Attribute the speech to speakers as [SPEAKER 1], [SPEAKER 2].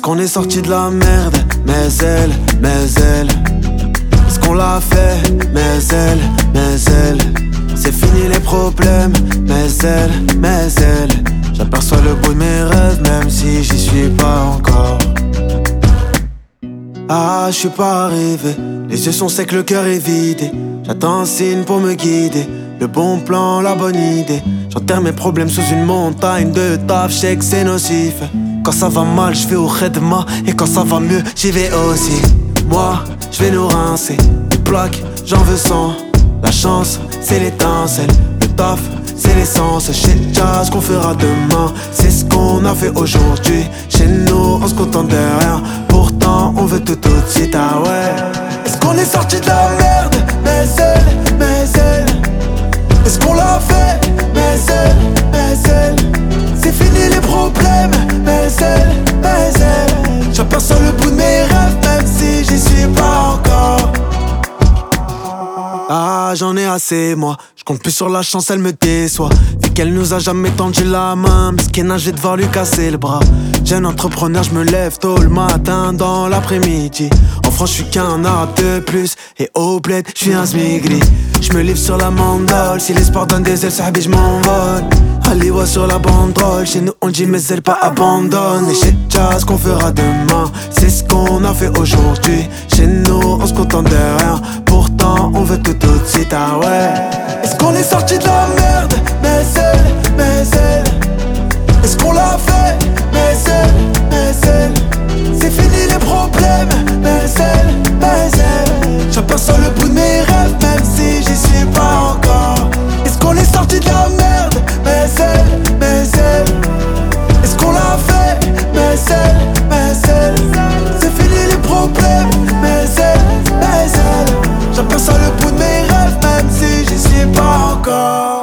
[SPEAKER 1] qu'on est sorti de la merde? Mais elle, est-ce qu'on l'a fait? Mais elle, c'est fini les problèmes. Mais elle, j'aperçois le bout de mes rêves, même si j'y suis pas encore. Ah, je suis pas arrivé, les yeux sont secs, le cœur est vidé. J'attends un signe pour me guider, le bon plan, la bonne idée. J'enterre mes problèmes sous une montagne de taf, je sais que c'est nocif. Quand ça va mal, je vais au khedma, et quand ça va mieux, j'y vais aussi. Moi, je vais nous rincer, des plaques, j'en veux 100. La chance, c'est l'étincelle, le taf, c'est l'essence. Je sais déjà ce qu'on fera demain, c'est ce qu'on a fait aujourd'hui. Chez nous, on se contente de rien, pourtant on veut tout de suite, ah ouais. Est-ce qu'on est sorti de la merde? Mais elle, est-ce qu'on l'a fait? Mais elle, c'est fini les problèmes. Mais elle, j'aperçois le bout de mes rêves, même si j'y suis pas encore. Ah, j'en ai assez, moi. Je compte plus sur la chance, elle me déçoit. Vu qu'elle nous a jamais tendu la main, Miskina, je vais devoir lui casser le bras. Jeune entrepreneur, je me lève tôt le matin, dans l'après-midi. En France, je suis qu'un arabe de plus, et au bled, je suis un smigri. Je me livre sur la mandole, si l'espoir donne des ailes, sahabi, je m'envole. Aliwa sur la banderole, chez nous on dit mais elle pas abandonne. Et je sais déjà ce qu'on fera demain, c'est ce qu'on a fait aujourd'hui. Chez nous on se contente de rien, pourtant on veut tout de suite, ah ouais. Est-ce qu'on est sorti de la merde? Mais elle, est-ce qu'on l'a fait? Mais elle, c'est fini les problèmes. Mais elle, j'aperçois le bout de mes rêves, même si j'y suis pas encore. Est-ce qu'on est sorti de la merde? Mais elle, est-ce qu'on l'a fait? Mais elle, c'est fini les problèmes. Mais elle, j'aperçois le bout de mes rêves, même si j'y suis pas encore.